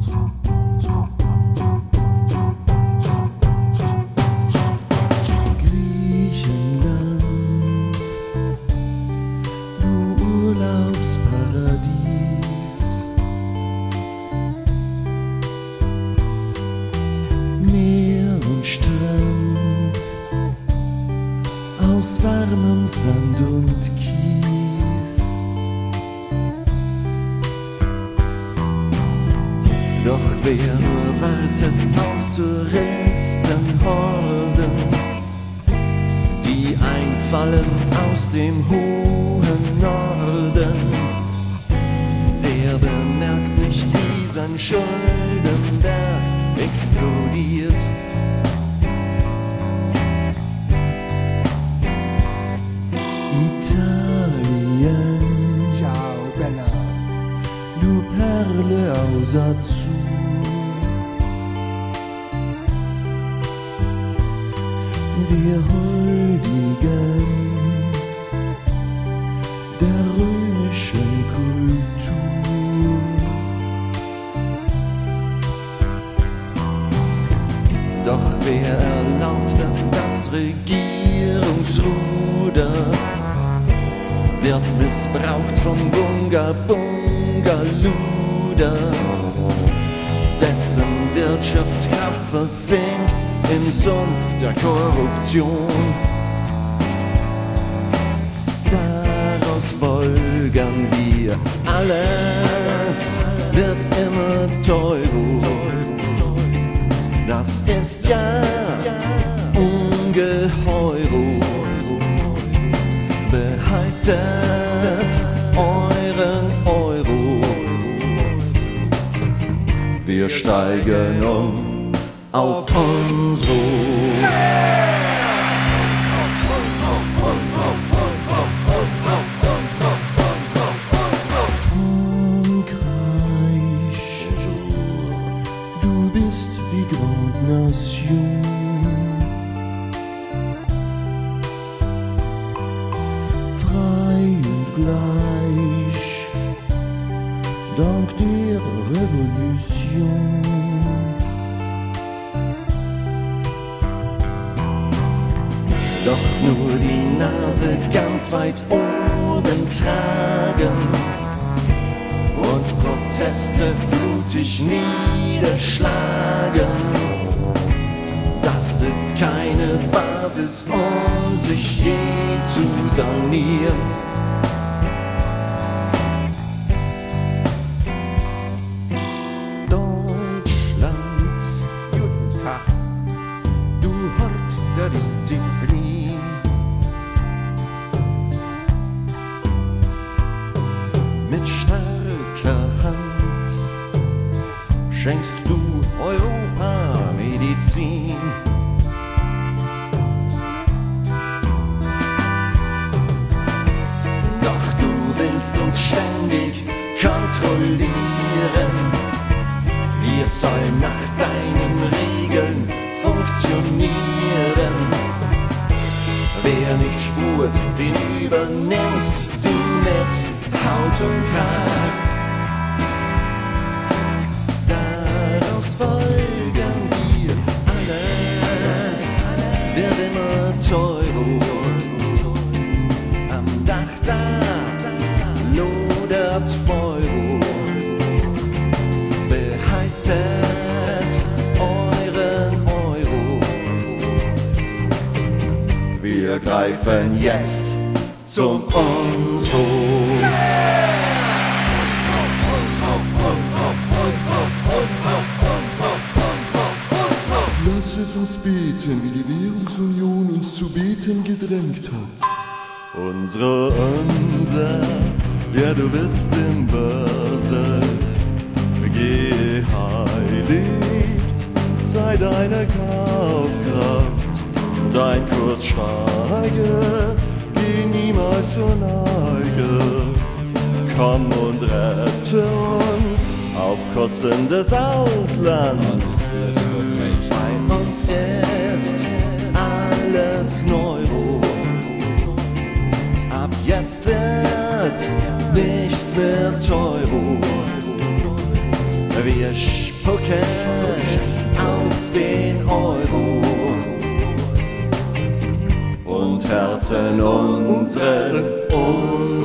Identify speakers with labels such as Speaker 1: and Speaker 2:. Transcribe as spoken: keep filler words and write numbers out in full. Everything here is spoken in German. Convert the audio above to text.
Speaker 1: Griechenland, du Urlaubsparadies, Meer und Strand aus warmem Sand und Kies. Doch wer nur wartet auf Touristenhorden, die einfallen aus dem hohen Norden, der bemerkt nicht, wie sein Schuldenberg explodiert. Italien,
Speaker 2: Ciao Bella,
Speaker 1: du Perle aus Azur. Wir huldigen der römischen Kultur. Doch wer erlaubt, dass das Regierungsruder wird missbraucht vom Bunga Bunga Luder, dessen Wirtschaftskraft versinkt im Sumpf der Korruption. Daraus folgern wir, alles wird immer teurer. Das ist ja ungeheuer. Behaltet euren Euro. Wir steigen um auf unsere Frankreich, du bist die Grande Nation. Frei und gleich, dank der Revolution. Doch nur die Nase ganz weit oben tragen und Proteste blutig niederschlagen, das ist keine Basis, um sich je zu sanieren. Deutschland, guten Tag, du Hort der Disziplin. Mit starker Hand schenkst du Europa Medizin. Doch du willst uns ständig kontrollieren. Wir sollen nach deinen Regeln funktionieren. Wer nicht spurt, den übernimmst du mit Haut und Haar. Daraus folgen wir, alles wird immer teurer. Am Dach da lodert Feuer. Behaltet euren Euro. Wir greifen jetzt zum Unsro. Lasset uns beten, wie die Währungsunion uns zu beten gedrängt hat. Unsere Unser, der du bist im Börse, geheiligt sei deine Kaufkraft. Dein Kurs steige, geh niemals zur Neige. Komm und rette uns auf Kosten des Auslands. Bei uns ist alles Neuro. Ab jetzt wird nichts mehr teurer. Wir
Speaker 2: spucken auf den Euro und Herzen unsere, unsere